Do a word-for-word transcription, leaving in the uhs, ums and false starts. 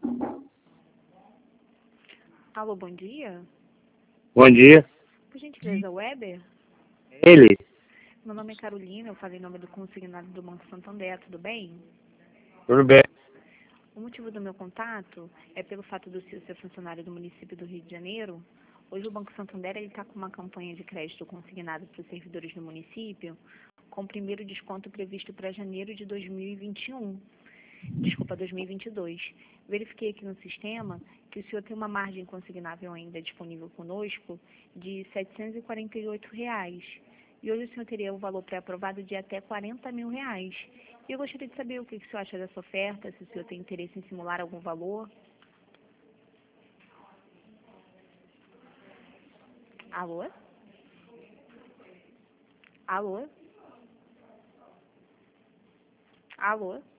Alô, bom dia. Bom dia. Por gentileza, Weber? Ele? Meu nome é Carolina, eu falei em nome do consignado do Banco Santander, tudo bem? Tudo bem? O motivo do meu contato é pelo fato do senhor ser funcionário do município do Rio de Janeiro. Hoje o Banco Santander está com uma campanha de crédito consignado para os servidores do município, com o primeiro desconto previsto para janeiro de dois mil e vinte e um. Desculpa, dois mil e vinte e dois. Verifiquei aqui no sistema que o senhor tem uma margem consignável ainda disponível conosco de setecentos e quarenta e oito reais. E hoje o senhor teria o valor pré-aprovado de até quarenta mil reais. E eu gostaria de saber o que o senhor acha dessa oferta, se o senhor tem interesse em simular algum valor. Alô? Alô? Alô?